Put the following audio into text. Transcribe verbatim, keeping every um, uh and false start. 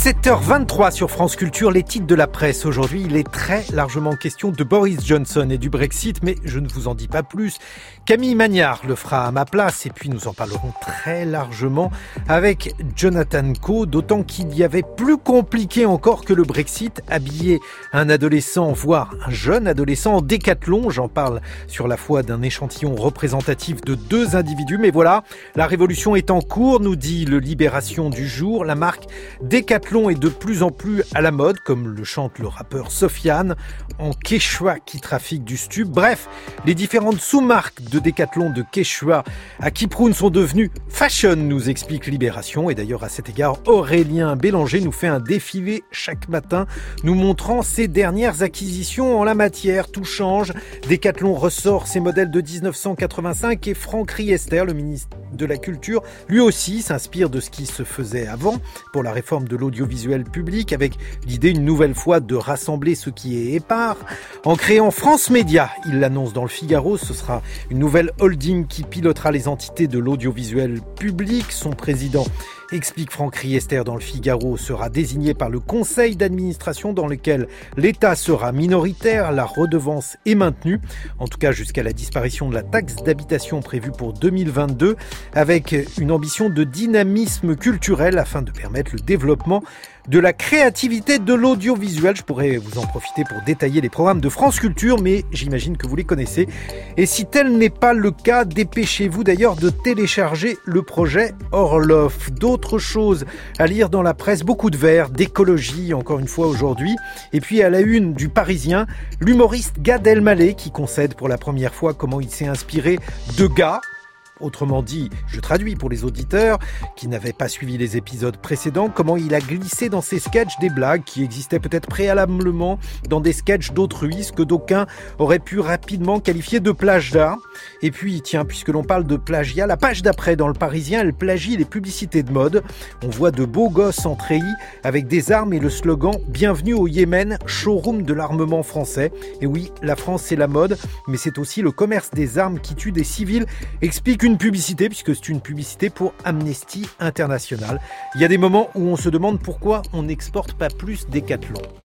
sept heures vingt-trois sur France Culture, les titres de la presse. Aujourd'hui, il est très largement question de Boris Johnson et du Brexit, mais je ne vous en dis pas plus. Camille Magnard le fera à ma place et puis nous en parlerons très largement avec Jonathan Coe, d'autant qu'il y avait plus compliqué encore que le Brexit, habiller un adolescent, voire un jeune adolescent en décathlon. J'en parle sur la foi d'un échantillon représentatif de deux individus, mais voilà, la révolution est en cours, nous dit le Libération du jour. La marque Décathlon est de plus en plus à la mode, comme le chante le rappeur Sofiane, en Quechua qui trafique du stupre. Bref, les différentes sous-marques de Décathlon de Quechua à Kiproun sont devenues fashion, nous explique Libération. Et d'ailleurs, à cet égard, Aurélien Bélanger nous fait un défilé chaque matin, nous montrant ses dernières acquisitions en la matière. Tout change. Décathlon ressort ses modèles de dix-neuf cent quatre-vingt-cinq et Franck Riester, le ministre de la Culture, lui aussi s'inspire de ce qui se faisait avant pour la réforme de l'audiovisuel public, avec l'idée une nouvelle fois de rassembler ce qui est épars. En créant France Média, il l'annonce dans le Figaro, ce sera une nouvelle holding qui pilotera les entités de l'audiovisuel public. Son président, explique Franck Riester dans le Figaro, sera désigné par le conseil d'administration dans lequel l'État sera minoritaire. La redevance est maintenue, en tout cas jusqu'à la disparition de la taxe d'habitation prévue pour deux mille vingt-deux, avec une ambition de dynamisme culturel afin de permettre le développement de la créativité de l'audiovisuel. Je pourrais vous en profiter pour détailler les programmes de France Culture, mais j'imagine que vous les connaissez. Et si tel n'est pas le cas, dépêchez-vous d'ailleurs de télécharger le projet Orloff. D'autres choses à lire dans la presse, beaucoup de vers, d'écologie encore une fois aujourd'hui. Et puis à la une du Parisien, l'humoriste Gad Elmaleh qui concède pour la première fois comment il s'est inspiré de gars. Autrement dit, je traduis pour les auditeurs qui n'avaient pas suivi les épisodes précédents, comment il a glissé dans ses sketchs des blagues qui existaient peut-être préalablement dans des sketchs d'autrui, ce que d'aucuns auraient pu rapidement qualifier de plagiat. Et puis, tiens, puisque l'on parle de plagiat, la page d'après dans le Parisien, elle plagie les publicités de mode. On voit de beaux gosses en treillis avec des armes et le slogan « Bienvenue au Yémen, showroom de l'armement français ». Et oui, la France c'est la mode, mais c'est aussi le commerce des armes qui tue des civils, explique une publicité, puisque c'est une publicité pour Amnesty International. Il y a des moments où on se demande pourquoi on n'exporte pas plus Décathlon.